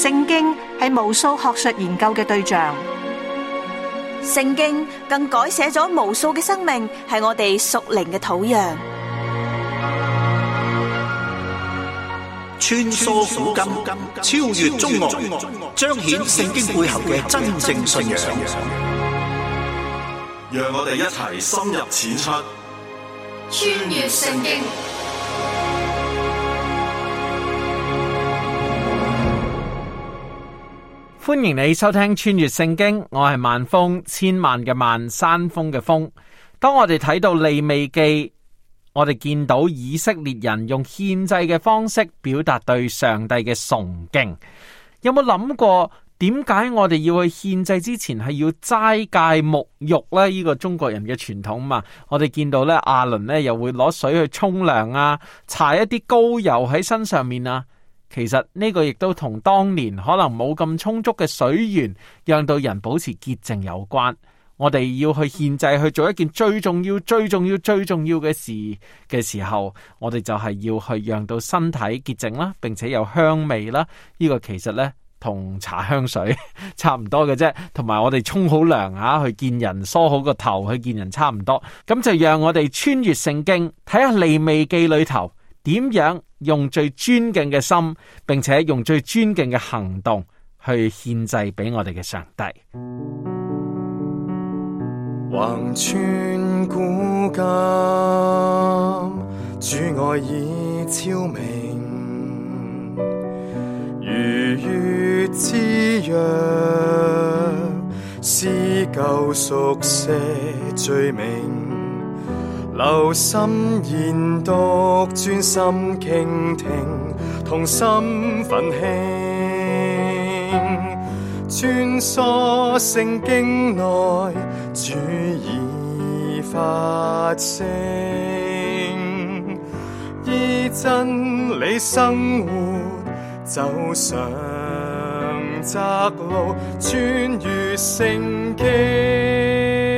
聖經係無數學術研究嘅對象， 聖經更改寫咗無數嘅生命，係我哋屬靈嘅土壤。 穿梭古今，超越中外，彰顯聖經背後嘅真正信仰。 讓我哋一齊深入淺出， 穿越聖經。 歡迎你收聽穿越聖經，我係萬峰，千萬嘅萬，山峰嘅峰。當我哋睇到利未記，我哋見到以色列人用獻祭嘅方式表達對上帝嘅崇敬。有冇諗過點解我哋要去獻祭之前係要齋戒沐浴呢？呢個中國人嘅傳統嘛。我哋見到咧，亞倫咧又會攞水去沖涼啊，搽一啲膏油喺身上面啊。其實呢個亦都同當年可能冇咁充足嘅水源，讓到人保持潔淨有關。我哋要去獻祭去做一件最重要嘅事嘅時候，我哋就係要去讓到身體潔淨啦，並且有香味啦。呢個其實呢，同搽香水差唔多嘅啫，同埋我哋沖好涼啊，去見人梳好個頭去見人差唔多。咁就讓我哋穿越聖經，睇下利未記裏頭點樣用最尊敬嘅心，並且用最尊敬嘅行動去獻祭俾我哋嘅上帝。 橫穿古今，主愛已超明，如月之約，撕救贖赦罪名。留心研讀，專心傾聽，同心奮興，穿梭聖經內，主已發聲，依真理生活，走上窄路，穿越聖經。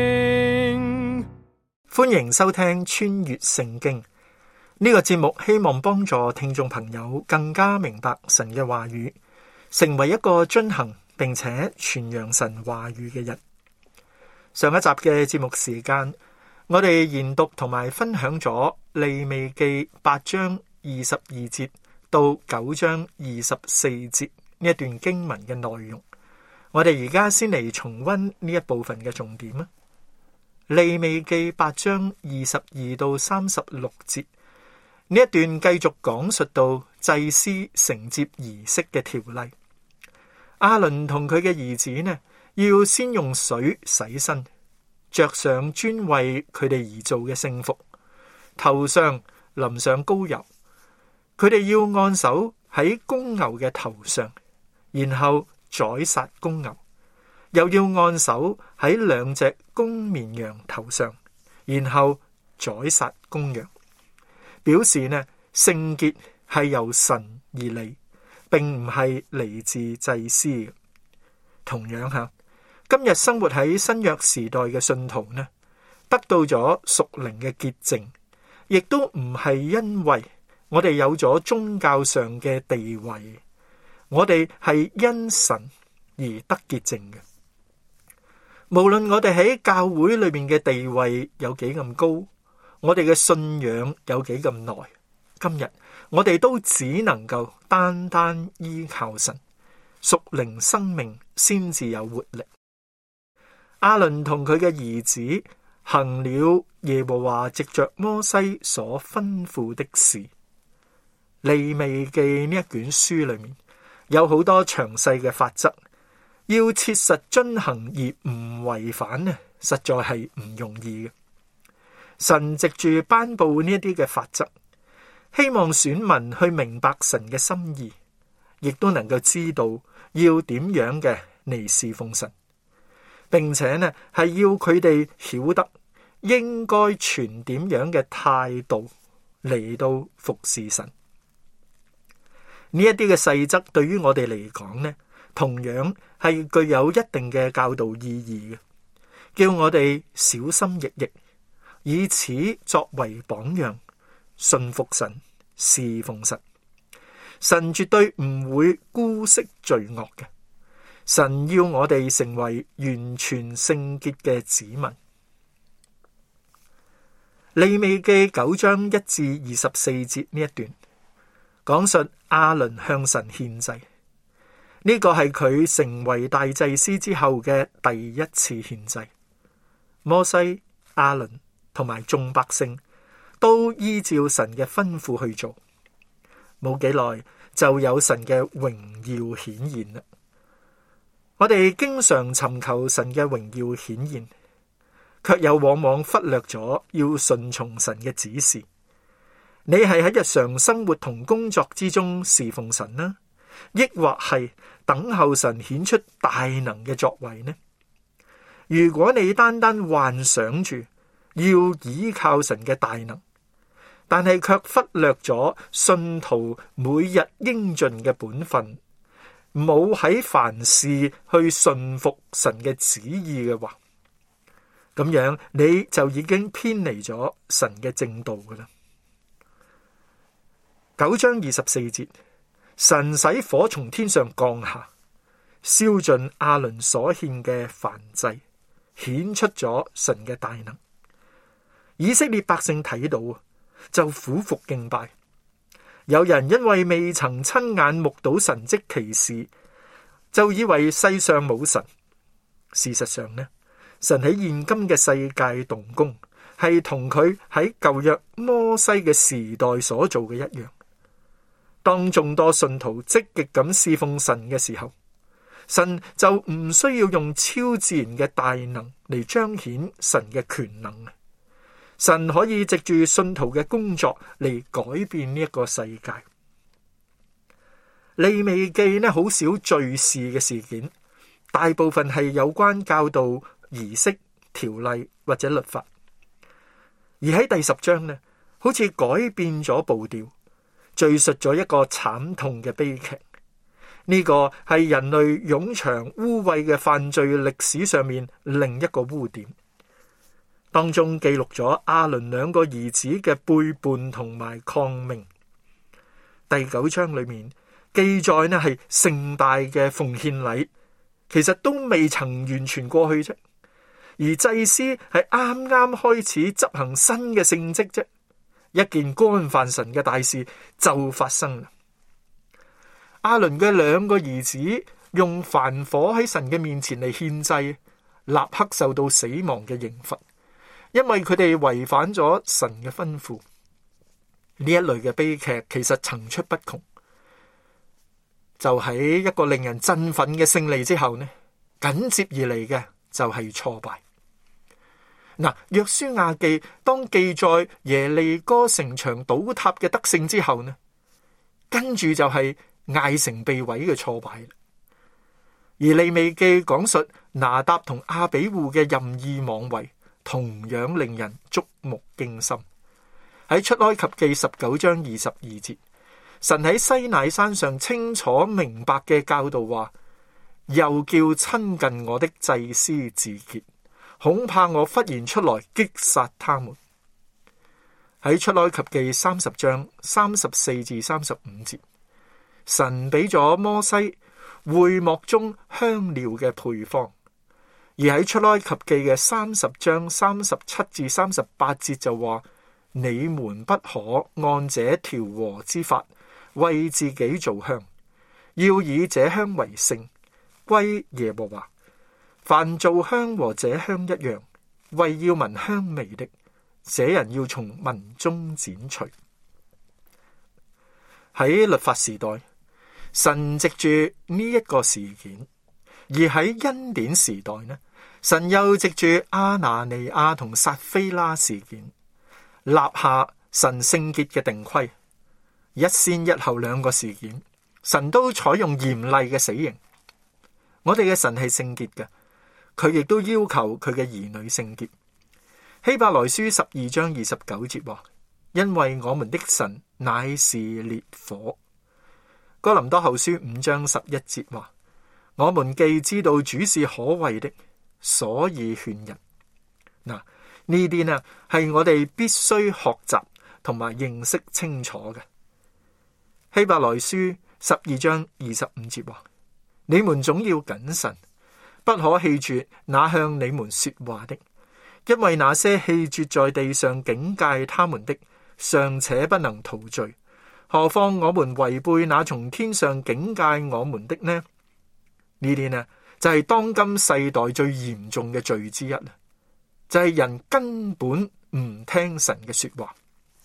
歡迎收聽穿越聖經呢個節目，希望幫助聽眾朋友更加明白神嘅話語，成為一個遵行並且傳揚神話語嘅人。上一集嘅節目時間，我哋研讀同埋分享咗利未記8章22節到9章24節呢一段經文嘅內容。我哋而家先嚟重溫呢一部分嘅重點啊。利未記8章22到36節呢一段繼續講述到祭司承接儀式嘅條例。亞倫同佢嘅兒子呢，要先用水洗身，着上專為佢哋而做嘅聖服，頭上淋上膏油。佢哋要按手喺公牛嘅頭上，然後宰殺公牛。又要按手喺2隻公綿羊頭上，然後宰殺公羊，表示呢聖潔係由神而嚟，並唔係嚟自祭司。同樣下，今日生活喺新約時代嘅信徒呢，得到咗屬靈嘅潔淨，亦都唔係因為我哋有咗宗教上嘅地位，我哋係因神而得潔淨嘅。無論我哋喺教會裏面嘅地位有幾咁高，我哋嘅信仰有幾咁耐，今日我哋都只能夠單單依靠神，屬靈生命先至有活力。亞倫同佢嘅兒子行了耶和華藉着摩西所吩咐的事。利未記呢一卷書裏面有好多詳細嘅法則，要切實遵行而唔違反呢，實在係唔容易嘅。神藉住頒布呢一啲嘅法則，希望選民去明白神嘅心意，亦都能夠知道要點樣嘅嚟侍奉神，並且呢係要佢哋曉得應該存點樣嘅態度嚟到服侍神。呢一啲嘅細則對於我哋嚟講呢，同樣係具有一定嘅教導意義嘅，叫我哋小心翼翼，以此作為榜樣，信服神，侍奉神。 神絕對唔會姑息罪惡嘅。神要我哋成為完全聖潔嘅子民。利未記9章1至24節呢一段講述亞倫向神獻祭，呢個係佢成為大祭司之後嘅第一次獻祭。摩西、亞倫同埋眾百姓都依照神嘅吩咐去做，冇幾耐就有神嘅榮耀顯現啦。我哋經常尋求神嘅榮耀顯現，卻又往往忽略咗要順從神嘅指示。你係喺日常生活同工作之中侍奉神呢，抑或係等候神顯出大能嘅作為呢？如果你單單幻想住要依靠神嘅大能，但係卻忽略咗信徒每日應盡嘅本分，冇喺凡事去順服神嘅旨意嘅話，咁樣你就已經偏離咗神嘅正道噶啦。9章24節，神使火從天上降下，燒盡亞倫所獻嘅燔祭，顯出咗神嘅大能。以色列百姓睇到就俯伏敬拜。有人因為未曾親眼目睹神蹟奇事，就以為世上冇神。事實上呢，神喺現今嘅世界動工，係同佢喺舊約摩西嘅時代所做嘅一樣。當眾多信徒積極咁侍奉神嘅時候，神就唔需要用超自然嘅大能嚟彰顯神嘅權能。神可以藉住信徒嘅工作嚟改變呢一個世界。利未記呢，好少敘事嘅事件，大部分係有關教導、儀式、條例或者律法。而喺第10章呢，好似改變咗步調，敘述咗一個慘痛嘅悲劇。呢個係人類冗長污穢嘅犯罪歷史上面另一個污點。當中記錄咗亞倫2個兒子嘅背叛同埋抗命。第9章裏面記載呢係盛大嘅奉獻禮，其實都未曾完全過去啫。而祭司係啱啱開始執行新嘅聖職啫，一件干犯神嘅大事就發生啦。亞倫嘅2個兒子用燔火喺神嘅面前嚟獻祭，立刻受到死亡嘅刑罰，因為佢哋違反咗神嘅吩咐。呢一類嘅悲劇其實層出不窮。就喺一個令人振奮嘅勝利之後呢，緊接而嚟嘅就係挫敗。嗱，約書亞記當記載耶利哥城牆倒塌嘅得勝之後呢，跟住就係艾城被毀嘅挫敗。而利未記講述拿答同亞比戶嘅任意妄為，同樣令人觸目驚心。喺出埃及記19章22節，神喺西乃山上清楚明白嘅教導話，又叫親近我的祭司自潔，恐怕我忽然出來擊殺他們。喺出埃及記30章34至35節，神俾咗摩西會幕中香料嘅配方。而喺出埃及記嘅30章37至38節就話，你們不可按這調和之法為自己做香，要以這香為聖，歸耶和華。凡做香和這香一樣，為要聞香味的，這人要從民中剪除。喺律法時代，神藉住呢一個事件；而喺恩典時代呢，神又藉住亞拿尼亞同撒非拉事件，立下神聖潔嘅定規。一先一後2個事件，神都採用嚴厲嘅死刑。我哋嘅神係聖潔嘅，佢亦都要求佢嘅兒女聖潔。希伯來書12章29節話，因為我們的神乃是烈火。哥林多後書5章11節話，我們既知道主是可畏的，所以勸人。嗱，呢啲呢係我哋必須學習同埋認識清楚嘅。 希伯來書12章25節話：你們總要謹慎，不可棄絕那向你們說話的，因為那些棄絕在地上警戒他們的，尚且不能逃罪，何況我們違背那從天上警戒我們的呢？呢啲呢就係當今世代最嚴重嘅罪之一啦，就係人根本唔聽神嘅說話。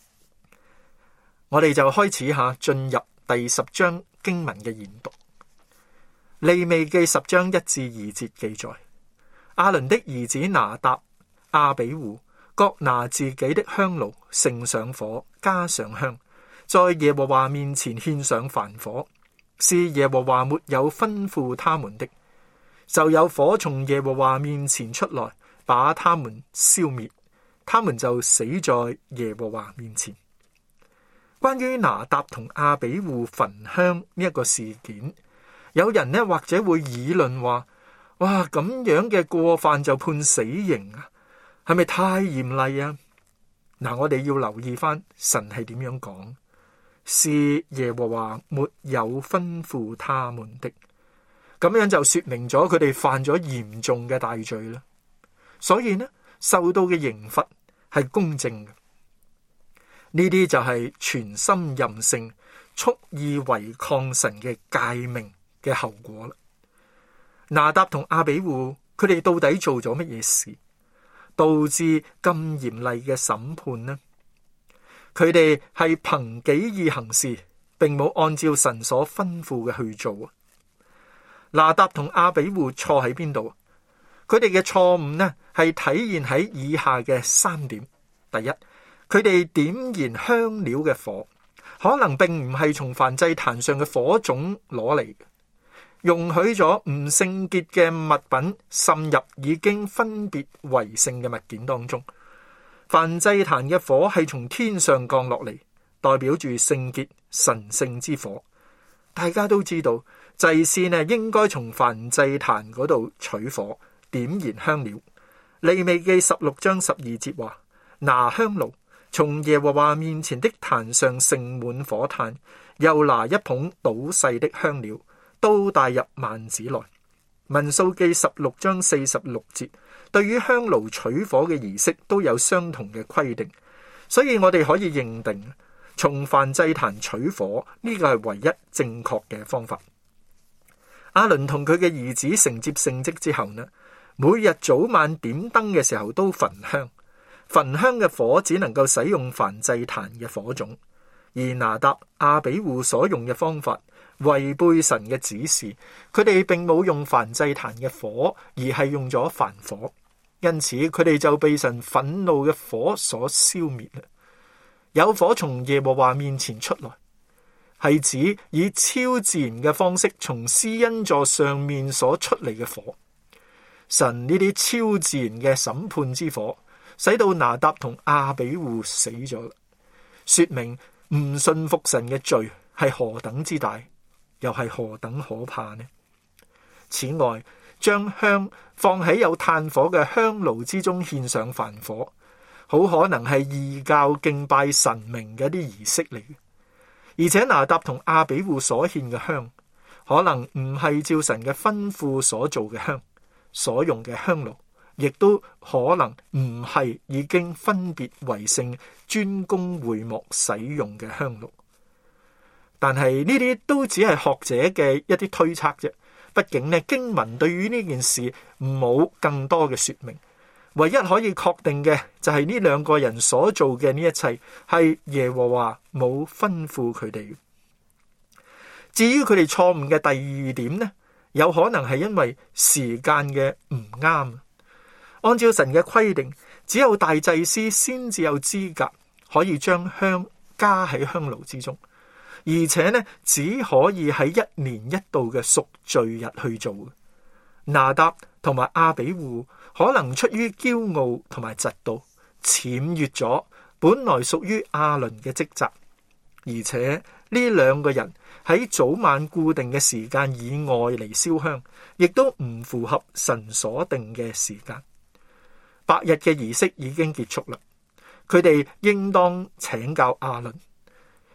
我哋就開始進入第10章經文嘅研讀。利未記10章1至2節記載，亞倫的兒子拿答、亞比戶各拿自己的香爐，盛上火，加上香，在耶和華面前獻上燔火，是耶和華沒有吩咐他們的。就有火從耶和華面前出來，把他們消滅，他們就死在耶和華面前。關於拿答同亞比戶焚香呢一個事件，有人呢或者會議論話：哇，咁樣嘅過犯就判死刑啊，係咪太嚴厲啊？嗱，我哋要留意翻神係點樣講，是耶和華沒有吩咐他們的，咁樣就說明咗佢哋犯咗嚴重嘅大罪啦。所以呢，受到嘅刑罰係公正嘅。呢啲就係全心任性、蓄意違抗神嘅誡命嘅後果啦。拿答同亞比戶，佢哋到底做咗乜嘢事，導致咁嚴厲嘅審判呢？佢哋係憑己意行事，並冇按照神所吩咐嘅去做啊。拿答同亞比戶錯喺邊度？佢哋嘅錯誤呢，係體現喺以下嘅3點。第一，佢哋點燃香料嘅火，可能並唔係從燔祭壇上嘅火種攞嚟，容許咗唔聖潔嘅物品滲入已經分別為聖嘅物件當中。燔祭壇嘅火係從天上降落嚟，代表住聖潔神聖之火。大家都知道，祭司呢應該從燔祭壇嗰度取火，點燃香料。利未記16章12節話：拿香爐，從耶和華面前的壇上盛滿火炭，又拿一捧倒細的香料，都帶入幔子內。民數記16章46節對於香爐取火嘅儀式都有相同嘅規定，所以我哋可以認定從燔祭壇取火呢個係唯一正確嘅方法。亞倫同佢嘅兒子承接聖職之後呢，每日早晚點燈嘅時候都焚香。焚香嘅火只能夠使用燔祭壇嘅火種，而拿答、亞比戶所用嘅方法違背神嘅指示，佢哋並冇用燔祭壇嘅火，而係用咗燔火，因此佢哋就被神憤怒嘅火所消滅啦。有火從耶和華面前出來，係指以超自然嘅方式從施恩座上面所出嚟嘅火。神呢啲超自然嘅審判之火，使到拿答同亞比戶死咗啦，說明唔信服神嘅罪係何等之大，又係何等可怕呢？此外，將香放喺有炭火嘅香爐之中獻上燔火，好可能係異教敬拜神明嘅一啲儀式嚟嘅。而且拿答同亞比戶所獻嘅香，可能唔係照神嘅吩咐所做嘅香，所用嘅香爐亦都可能唔係已經分別為聖專供會幕使用嘅香爐。但係呢啲都只係學者嘅一啲推測啫。畢竟呢，經文對於呢件事冇更多嘅說明，唯一可以確定嘅就係呢兩個人所做嘅呢一切係耶和華冇吩咐佢哋。至於佢哋錯誤嘅第二點呢，有可能係因為時間嘅唔啱。按照神嘅規定，只有大祭司先至有資格可以將香加喺香爐之中，而且呢，只可以喺1年1度嘅贖罪日去做。拿答同埋亞比戶可能出於驕傲同埋嫉妒，僭越咗本來屬於亞倫嘅職責，而且呢兩個人喺早晚固定嘅時間以外嚟燒香，亦都唔符合神所定嘅時間。白日嘅儀式已經結束啦，佢哋應當請教亞倫，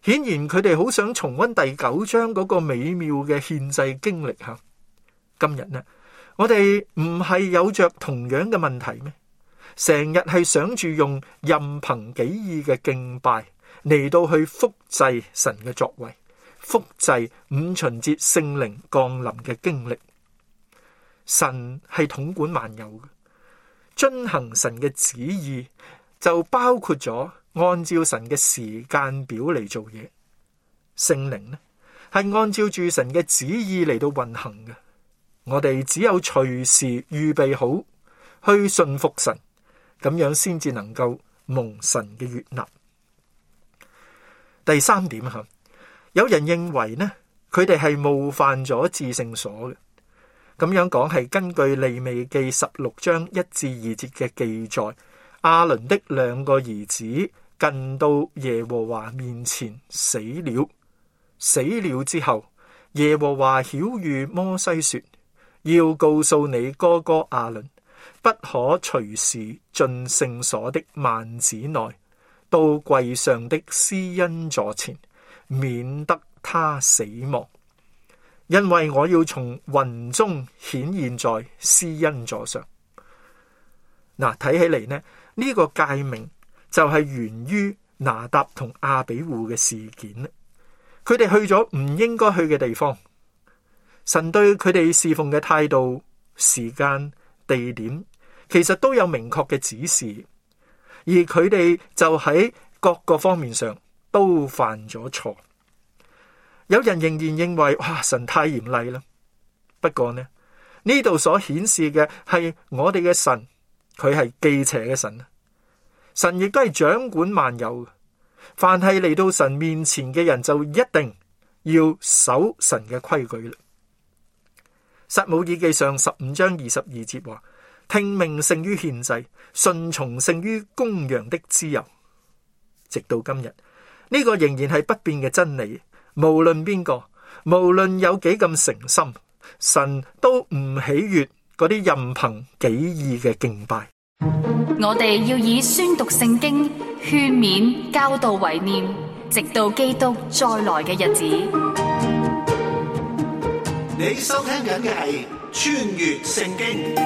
顯然佢哋好想重溫第9章嗰個美妙嘅獻祭經歷吓。今日呢，我哋唔係有着同樣嘅問題咩？成日係想住用任憑己意嘅敬拜嚟到去複製神嘅作為，複製五旬節聖靈降臨嘅經歷。神係統管萬有嘅，遵行神嘅旨意就包括咗按照神嘅時間表嚟做嘢。聖靈呢係按照住神嘅旨意嚟到運行嘅。我哋只有隨時預備好去順服神，咁樣先至能夠蒙神嘅悅納。第3點吓，有人認為呢，佢哋係冒犯咗至聖所嘅。咁樣講係根據利未記16章1至2節嘅記載，亞倫的2個兒子近到耶和華面前死了。死了之後，耶和華曉諭摩西說，要告訴你哥哥亞倫，不可隨時進聖所的幔子內，到櫃上的施恩座前，免得他死亡。因為我要從雲中顯現在施恩座上。嗱，睇起嚟呢，呢個誡命就係源於拿答同亞比戶嘅事件。佢哋去咗唔應該去嘅地方。神對佢哋侍奉嘅態度、時間、地點，其實都有明確嘅指示，而佢哋就喺各個方面上都犯咗錯。有人仍然認為，哇，神太嚴厲啦。不過呢度所顯示嘅係我哋嘅神，佢係忌邪嘅神。神亦都係掌管萬有。凡係嚟到神面前嘅人，就一定要守神嘅規矩啦。撒母耳記上15章22節話：聽命勝於獻祭，順從勝於公羊的脂油。直到今日，呢個仍然係不變嘅真理。無論邊個，無論有幾咁誠心，神都唔喜悅嗰啲任憑己意嘅敬拜。 我哋要以宣讀聖經、勸勉、教導為念，直到基督再來嘅日子。 你收聽緊嘅係穿越聖經。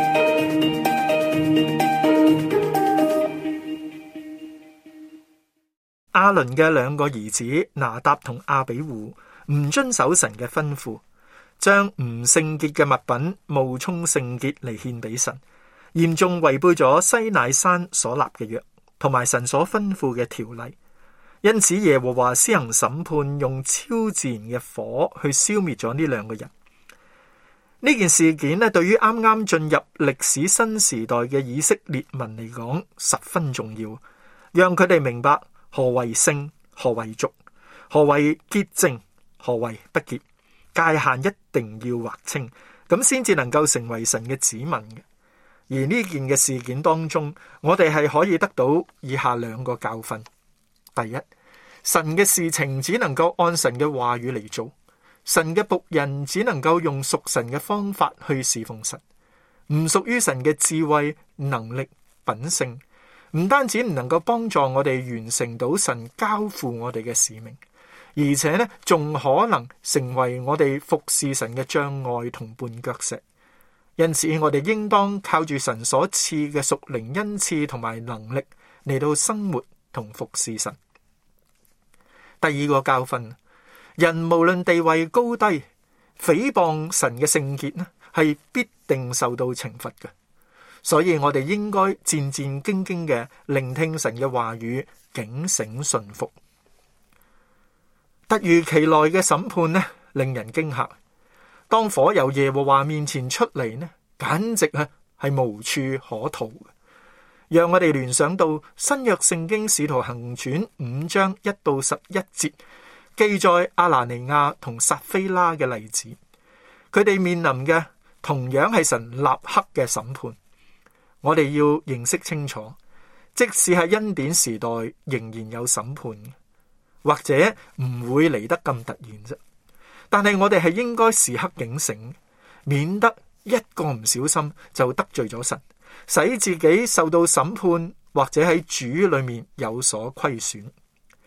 亞倫嘅2個兒子拿答同亞比戶唔遵守神嘅吩咐，將唔聖潔嘅物品冒充聖潔嚟獻俾神，嚴重違背咗西乃山所立嘅約，同埋神所吩咐嘅條例。因此耶和華施行審判，用超自然嘅火去消滅咗呢2個人。呢件事件咧，對於啱啱進入歷史新時代嘅以色列民嚟講十分重要，讓佢哋明白何為聖，何為俗，何為潔淨，何為不潔，界限一定要劃清，咁先至能夠成為神嘅子民嘅。而呢件嘅事件當中，我哋係可以得到以下2個教訓。第一，神嘅事情只能夠按神嘅話語嚟做，神嘅僕人只能夠用屬神嘅方法去侍奉神，唔屬於神嘅智慧、能力、品性，唔單止唔能夠幫助我哋完成到神交付我哋嘅使命，而且呢，仲可能成為我哋服侍神嘅障礙同絆腳石。因此，我哋應當靠住神所賜嘅屬靈恩賜同埋能力嚟到生活同服侍神。第2個教訓，人無論地位高低，誹謗神嘅聖潔呢，係必定受到懲罰嘅。所以我哋應該戰戰兢兢嘅聆聽神嘅話語，警醒順服。突如其來嘅審判呢，令人驚嚇。當火由耶和華面前出嚟呢，簡直係無處可逃嘅。讓我哋聯想到新約聖經使徒行傳5章1到11節記載阿拿尼亞同撒非拉嘅例子，佢哋面臨嘅同樣係神立刻嘅審判。我哋要認識清楚，即使係恩典時代，仍然有審判，或者唔會嚟得咁突然啫。但係我哋係應該時刻警醒，免得一個唔小心就得罪咗神，使自己受到審判，或者喺主裏面有所虧損。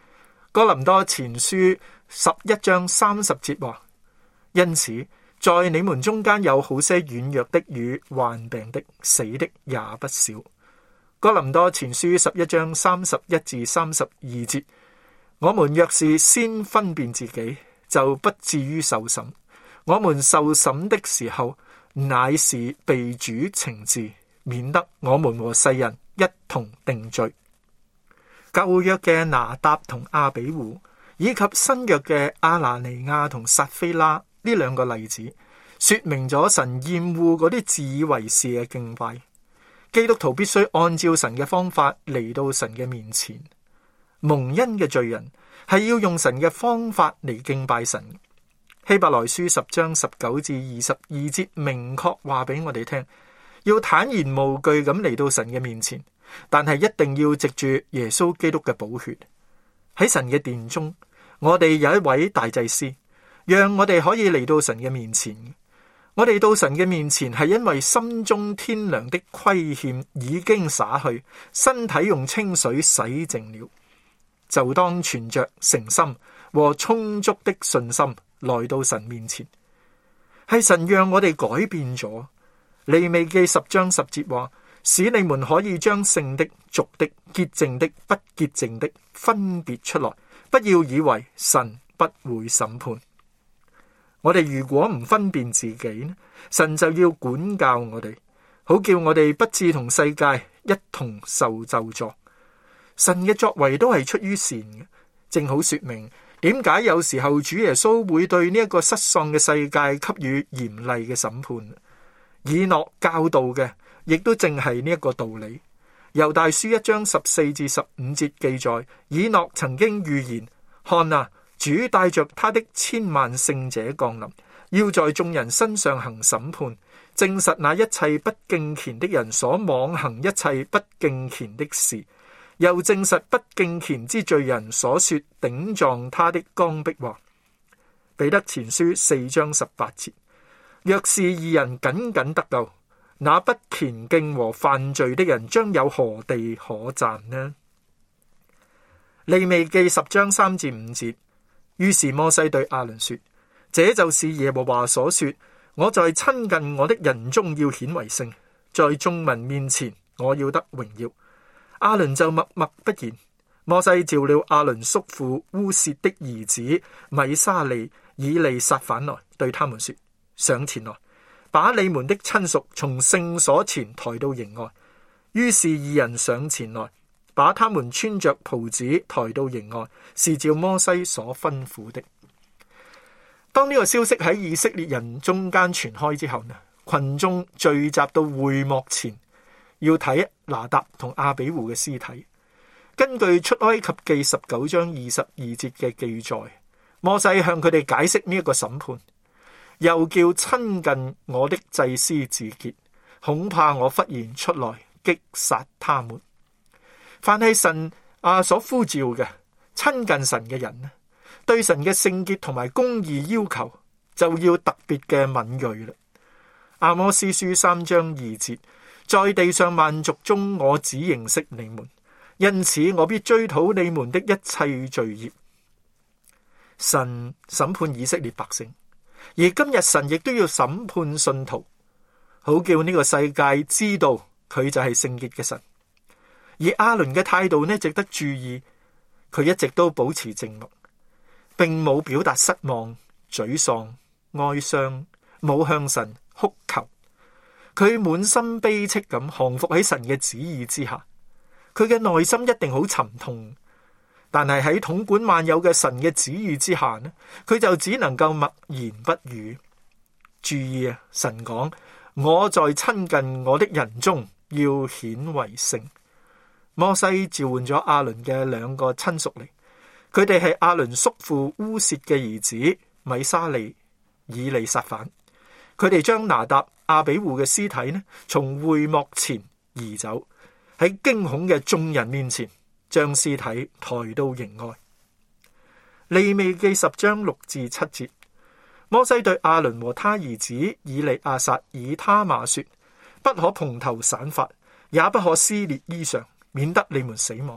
哥林多前書11章30節話：因此在你們中間有好些軟弱的與患病的，死的也不少。哥林多前書11章31至32節：我們若是先分辨自己，就不至於受審。我們受審的時候，乃是被主懲治，免得我們和世人一同定罪。舊約嘅拿答同亞比戶，以及新約嘅亞拿尼亞同撒非拉呢兩個例子，說明咗神厭惡嗰啲自以為是嘅敬拜。基督徒必須按照神嘅方法嚟到神嘅面前。蒙恩嘅罪人係要用神嘅方法嚟敬拜神。希伯來書10章19至22節明確話俾我哋聽，要坦然無懼咁嚟到神嘅面前，但係一定要藉住耶穌基督嘅寶血。喺神嘅殿中，我哋有一位大祭司，讓我哋可以嚟到神嘅面前。我哋到神嘅面前係因為心中天良的虧欠已經灑去，身體用清水洗淨了，就當存着誠心和充足的信心來到神面前。係神讓我哋改變咗。利未記10章10節話：使你們可以將聖的、俗的、潔淨的、不潔淨的分別出來，不要以為神不會審判。我哋如果唔分辨自己呢，神就要管教我哋，好叫我哋不致同世界一同受咒詛。神嘅作為都係出於善嘅，正好說明點解有時候主耶穌會對呢一個失喪嘅世界給予嚴厲嘅審判。以諾教導嘅亦都正係呢一個道理。猶大書1章14至15節記載，以諾曾經預言：看啊，主帶着他的千萬聖者降臨，要在眾人身上行審判，證實那一切不敬虔的人所妄行一切不敬虔的事，又證實不敬虔之罪人所說頂撞他的剛愎話。彼得前書4章18節：若是義人僅僅得救，那不虔敬和犯罪的人將有何地可讚呢？利未記10章3至5節。於是摩西對亞倫說：這就是耶和華所說，我在親近我的人中要顯為聖，在眾民面前我要得榮耀。亞倫就默默不言。摩西召了亞倫叔父烏薛的兒子米沙利、以利撒反來，對他們說：上前來，把你們的親屬從聖所前抬到營外。於是二人上前來，把他們穿着袍子抬到營外，是照摩西所吩咐的。當呢個消息喺以色列人中間傳開之後呢，群眾聚集到會幕前，要睇拿答同亞比戶嘅屍體。根據出埃及記19章22節嘅記載，摩西向佢哋解釋呢一個審判，又叫親近我的祭司自潔，恐怕我忽然出來擊殺他們。凡係神所呼召嘅親近神嘅人呢，對神嘅聖潔同埋公義要求就要特別嘅敏銳啦。阿摩司書3章2節：在地上萬族中，我只認識你們，因此我必追討你們的一切罪孽。神審判以色列百姓，而今日神亦都要審判信徒，好叫呢個世界知道佢就係聖潔嘅神。而亞倫嘅態度呢，值得注意，佢一直都保持靜默，並冇表達失望、沮喪、哀傷，冇向神哭求，佢滿心悲戚咁降服喺神嘅旨意之下。佢嘅內心一定好沉痛，但係喺統管萬有嘅神嘅旨意之下呢，佢就只能夠默言不語。注意啊，神講：我在親近我的人中要顯為聖。摩西召喚咗亞倫嘅兩個親屬嚟，佢哋係亞倫叔父烏薛嘅兒子米沙利、以利撒反。佢哋將拿答、亞比戶嘅屍體呢，從會幕前移走，喺驚恐嘅眾人面前將屍體抬到營外。利未記10章6至7節，摩西對亞倫和他兒子以利亞撒、以他瑪說：不可蓬頭散髮，也不可撕裂衣裳，免得你們死亡。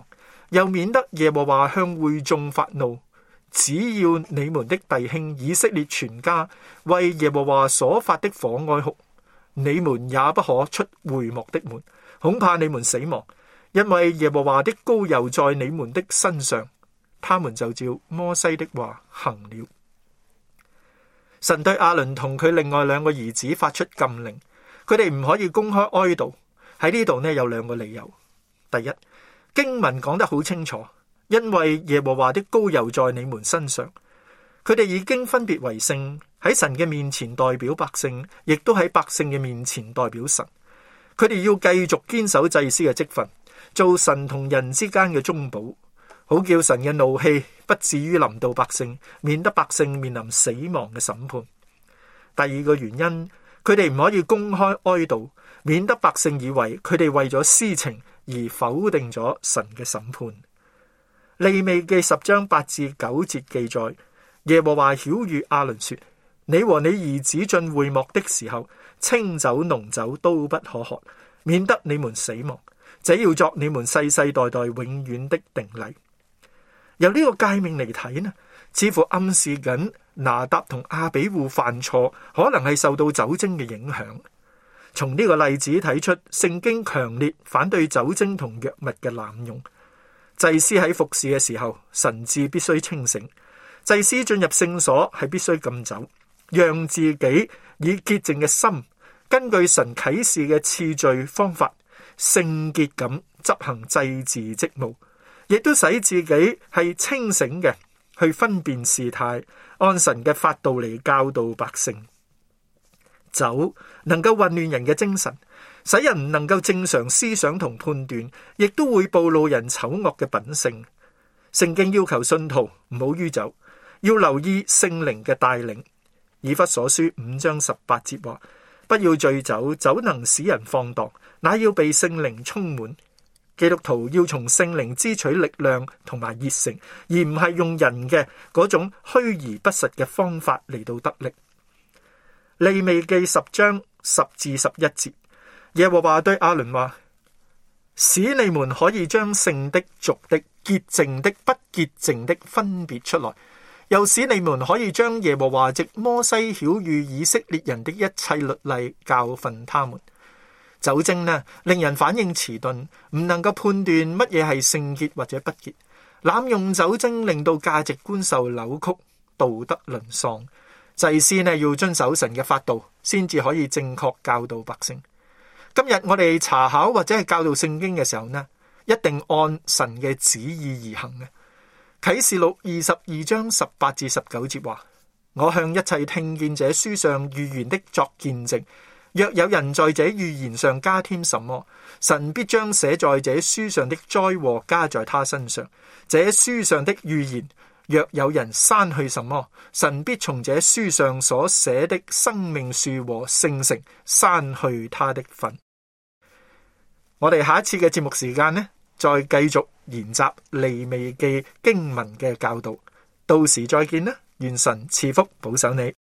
又免得耶和華向會眾發怒。只要你們的弟兄以色列全家為耶和華所發的火哀哭，你們也不可出會幕的門，恐怕你們死亡，因為耶和華的膏油在你們的身上。他們就照摩西的話行了。神對亞倫同佢另外兩個兒子發出禁令，佢哋唔可以公開哀悼。喺呢度呢，有兩個理由。第一，經文講得好清楚，因為耶和華的膏油在你們身上。佢哋已經分別為聖，喺神嘅面前代表百姓，亦都喺百姓嘅面前代表神。佢哋要繼續堅守祭司嘅職分，做神同人之間嘅中保，好叫神嘅怒氣不至於臨到百姓，免得百姓面臨死亡嘅審判。第二個原因，佢哋唔可以公開哀悼，免得百姓以為佢哋為咗私情而否定咗神嘅審判。利未記10章8至9節記載，耶和華曉諭亞倫說：你和你兒子進會幕的時候，清酒濃酒都不可喝，免得你們死亡。這要作你們世世代代永遠的定例。由呢個誡命嚟睇呢，似乎暗示緊拿答同亞比戶犯錯，可能係受到酒精嘅影響。從呢個例子睇出，聖經強烈反對酒精同藥物嘅濫用。祭司喺服侍嘅時候，神志必須清醒。祭司進入聖所係必須禁酒，讓自己以潔淨嘅心，根據神啟示嘅次序方法，聖潔咁執行祭祀職務，亦都使自己係清醒嘅，去分辨事態，按神嘅法度嚟教導百姓。酒能夠混亂人嘅精神，使人唔能夠正常思想同判斷，亦都會暴露人醜惡嘅品性。聖經要求信徒唔好酗酒，要留意聖靈嘅帶領。以弗所書5章18節話：不要醉酒，酒能使人放蕩，乃要被聖靈充滿。基督徒要從聖靈支取力量同埋熱誠，而唔係用人嘅嗰種虛而不實嘅方法嚟到得力。利未記10章10至11節，耶和華對亞倫話：使你們可以將聖的、俗的、潔淨的、不潔淨的分別出來，又使你們可以將耶和華藉摩西曉諭以色列人的一切律例教訓他們。酒精呢，令人反應遲鈍，唔能夠判斷乜嘢係聖潔或者不潔。濫用酒精令到價值觀受扭曲，道德淪喪。祭司呢，要遵守神嘅法度，先至可以正確教導百姓。今日我哋查考或者係教導聖經嘅時候呢，一定按神嘅旨意而行嘅。啟示錄22章18至19節話：我向一切聽見這書上預言的作見證，若有人在這預言上加添什麼，神必將寫在這書上的災禍加在他身上。這書上的預言若有人刪去什麼，神必從這書上所寫的生命樹和聖城刪去他的份。我哋下一次嘅節目時間呢，再繼續研習利未記經文嘅教導。到時再見啦，願神賜福保守你。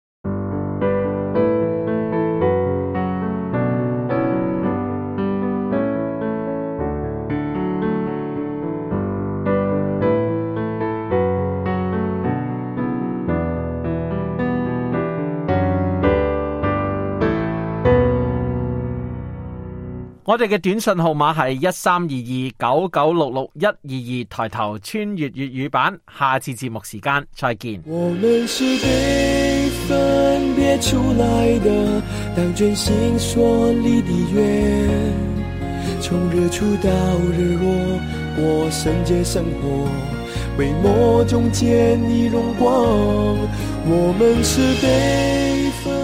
我哋嘅短信號碼係132299661122，抬頭穿越粵語版。下次節目時間再見。 我們是被分別出來的，當真心所立的約，從日出到日落，過聖潔生活，為魔中見你榮光。我們是被分